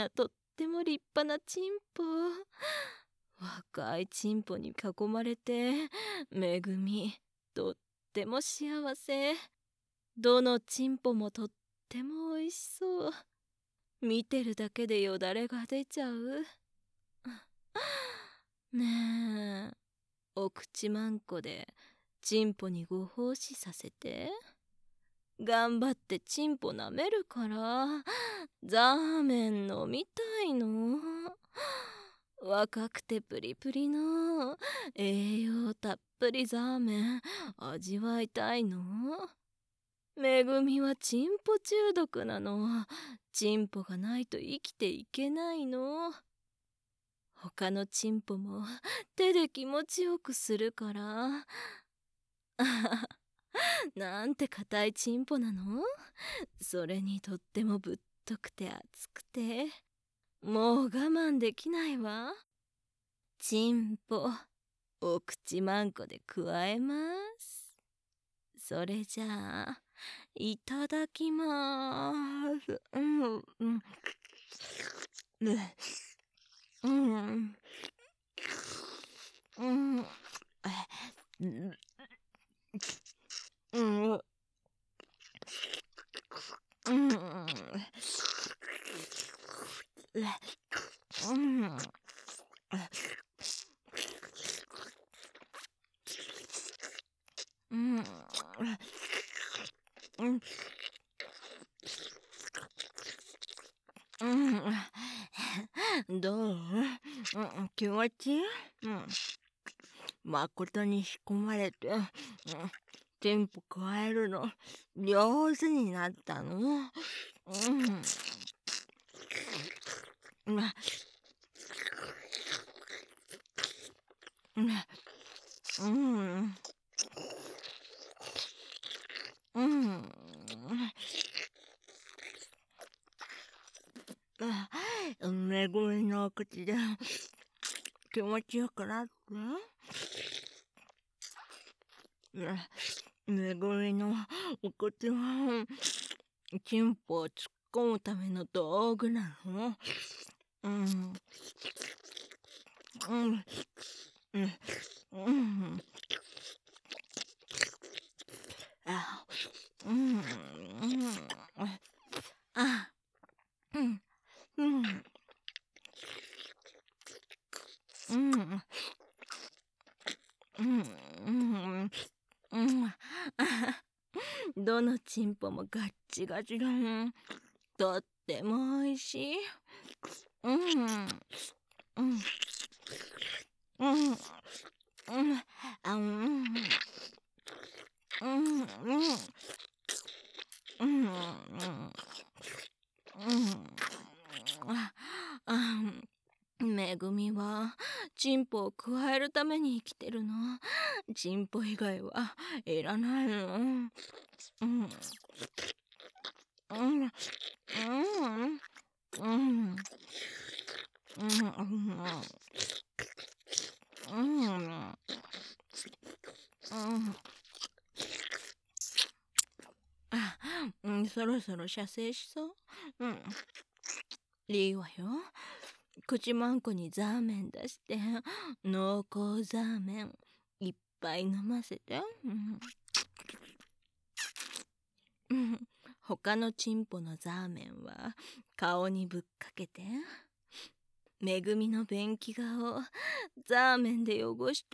なとっても立派なチンポ。若いチンポに囲まれてめぐみとっても幸せ。どのチンポもとってもおいしそう。見てるだけでよだれが出ちゃう。ねえ、お口まんこでチンポにご奉仕させて。頑張ってチンポ舐めるからザーメン飲みたいの。若くてプリプリの栄養たっぷりザーメン味わいたいの。めぐみはチンポ中毒なの。チンポがないと生きていけないの。他のチンポも手で気持ちよくするから。なんて硬いチンポなの。それにとってもぶっとくて熱くてもう我慢できないわ。チンポお口まんこでくわえます。それじゃあいただきまーす。どう？気持ちいい？誠に仕込まれて、チンポくわえるの上手になったの。めぐみのお口で気持ちよくなって。めぐみのお口はチンポを突っ込むための道具なの。どのチンポもガッチガチだ。とってもおいしい。めぐみはチンポをくわえるために生きてるの。チンポ以外はいらないの。そろそろ射精しそう。いいわよ。口まんこにザーメン出して濃厚ザーメンいっぱい飲ませて。他のチンポのザーメンは顔にぶっかけて。めぐみの便器顔ザーメンで汚して。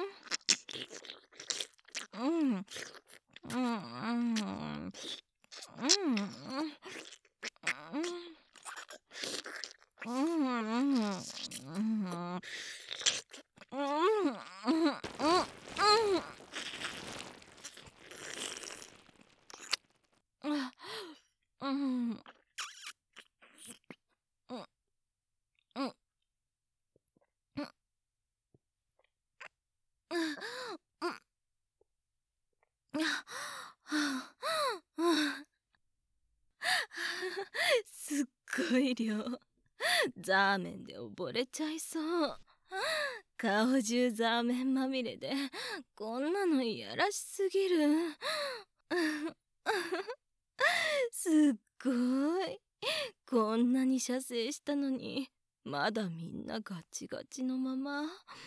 すっごい量。ザーメンで溺れちゃいそう。顔中ザーメンまみれでこんなのいやらしすぎる。すっごいこんなに射精したのにまだみんなガチガチのまま。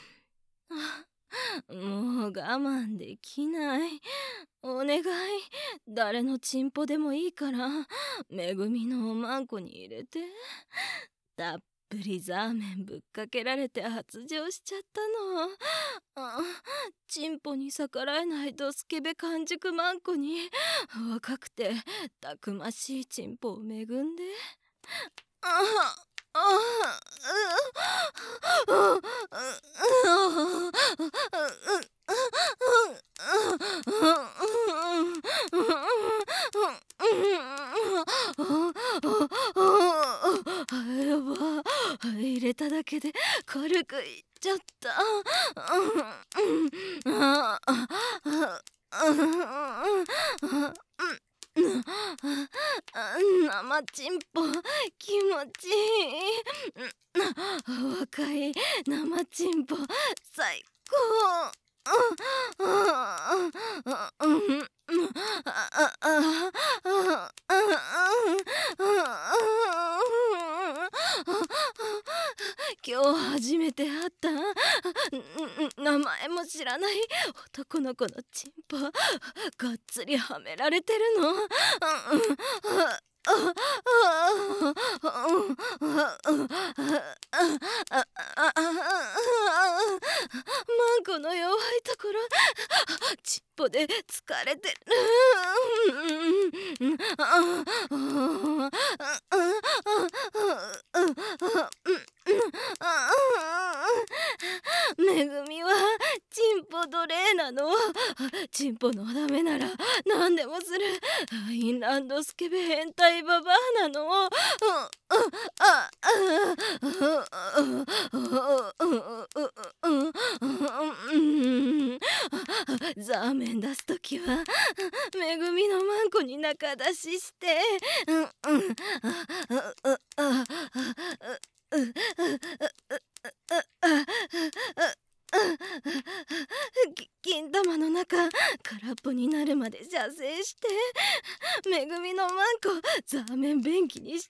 もう我慢できない。お願い、誰のチンポでもいいからめぐみのおまんこに入れて。たっぷりザーメンぶっかけられて発情しちゃったの。チンポに逆らえないドスケベ完熟マンコに若くてたくましいチンポを恵んで。やば、入れただけで軽くいっちゃった。生チンポ気持ちいい。若い生チンポ最高。今日初めて会った名前も知らない男の子のチンポがっつりはめられてるの。マンコの弱いところチンポで疲れてる。めぐみはチンポ奴隷なの。チンポのダメなら何でもするインランドスケベ変態ババアなの。ザーメン出すときはめぐみのマンコに中出しして。金玉の中空っぽになるまで射精してめぐみのマンコザーメン便器にして。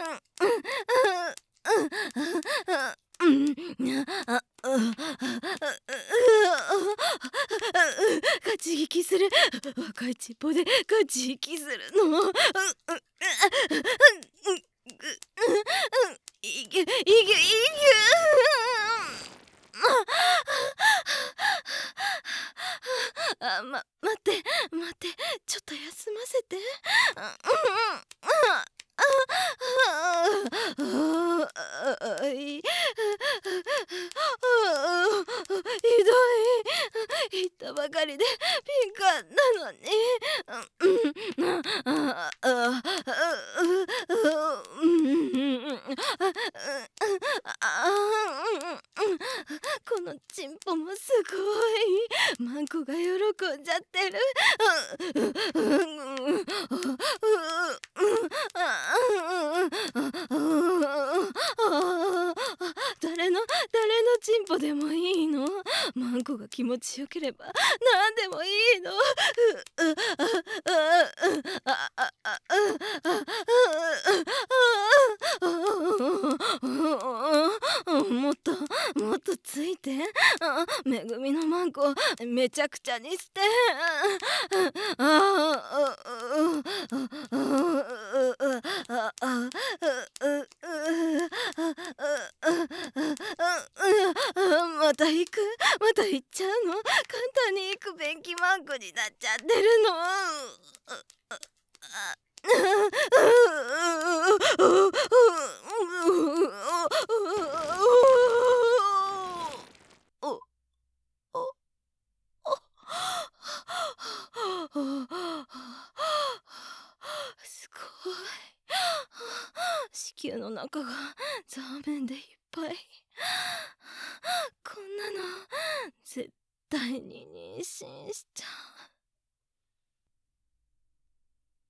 ガチ引きする。若いチンポでガチ引きするの。いけいけいけ。待って待って、ちょっと休ませて。ひどい。言ったばかりで敏感なのに。このチンポもすごい。マンコが喜んじゃってる。誰のチンポでもいいの。マンコが気持ちよければ何でもいいの。もっとついて。めぐみのマンコめちゃくちゃにして。また行っちゃうの。簡単に行く便器マンコになっちゃってるの。すごい。子宮の中がザーメンでいっぱい。こんなの絶対に妊娠しちゃう。